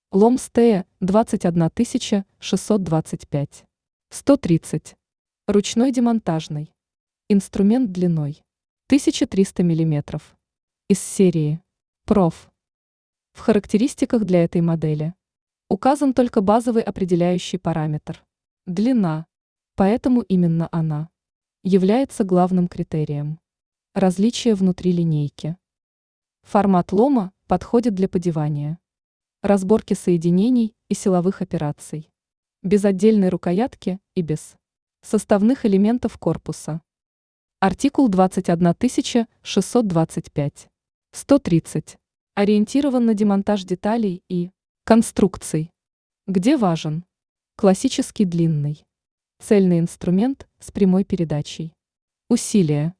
Лом Стея 21 625. 130. Ручной демонтажный. Инструмент длиной 1300 мм. Из серии Проф. В характеристиках для этой модели указан только базовый определяющий параметр – длина, поэтому именно она является главным критерием. Различия внутри линейки. Формат лома подходит для подевания, разборки соединений и силовых операций, без отдельной рукоятки и без составных элементов корпуса. Артикул 21 625. 130. Ориентирован на демонтаж деталей и конструкций. Где важен классический длинный цельный инструмент с прямой передачей. Усилие.